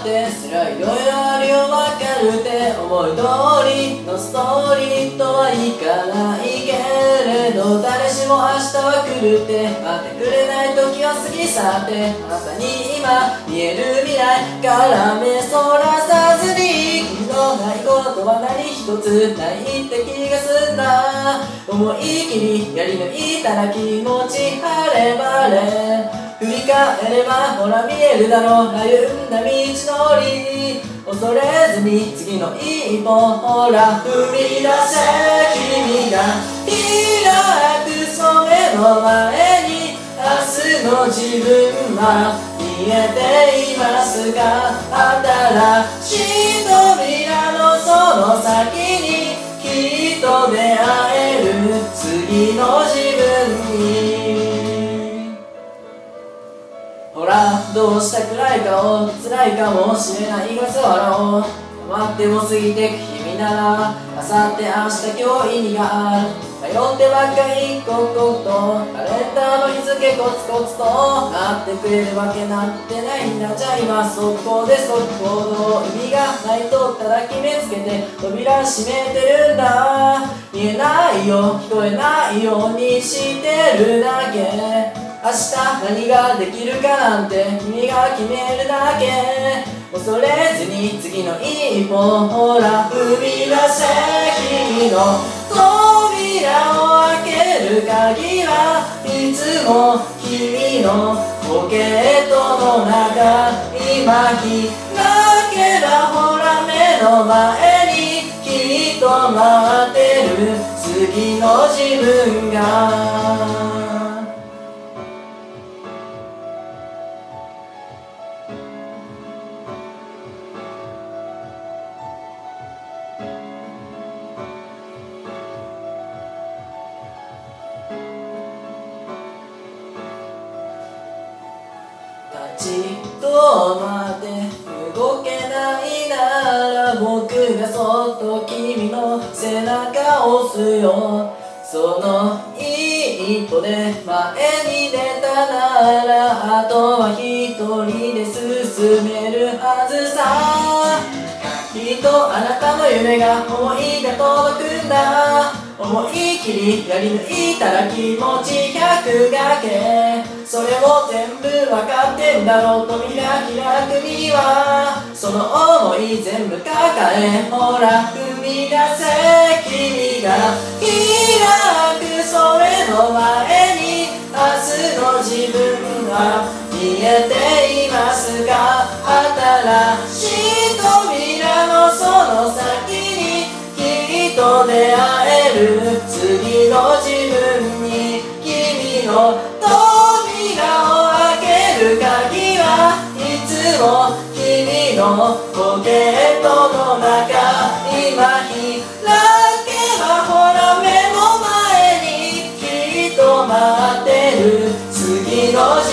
ってそりゃいろいろあるよわかるって思い通りのストーリーとはいかないけれど誰しも明日は来るって待ってくれない時は過ぎ去ってあなたに今見える未来から目そらさずに君のないことは何一つないって気がすんだ思い切りやり抜いたら気持ち晴れ晴れ振り返ればほら見えるだろう歩んだ道のり恐れずに次の一歩ほら踏み出せ君が開くそれの前に明日の自分は見えていますが新しい扉のその先にきっと出会える次の自分にほらどうした暗い顔辛いかもしれないが笑おう待っても過ぎてく日々なら明後日明日今日意味がある迷ってばっかり刻々とカレンダーの日付コツコツと待ってくれるわけなんてないんだじゃあ今速攻で速攻動意味がないとただ決めつけて扉閉めてるんだ見えないよ聞こえないようにしてるだけ明日何ができるかなんて君が決めるだけ恐れずに次の一歩ほら踏み出せ君の扉を開ける鍵はいつも君のポケットの中今開けばほら目の前にきっと待ってる次の自分が立ち止まって動けないなら僕がそっと君の背中を押すよその一歩で前に出たならあとは一人で進めるはずさきっとあなたの夢が思いが届くんだ思い切りやり抜いたら気持ち100がけそれを全部分かってんだろう扉開くにはその想い全部抱えほら踏み出せ君が開くそれの前に明日の自分は見えていますが新しい扉のその先にきっと出会える次の自分に君の扉を開ける鍵はいつも君のポケットの中今開けばほら目の前にきっと待ってる次の自分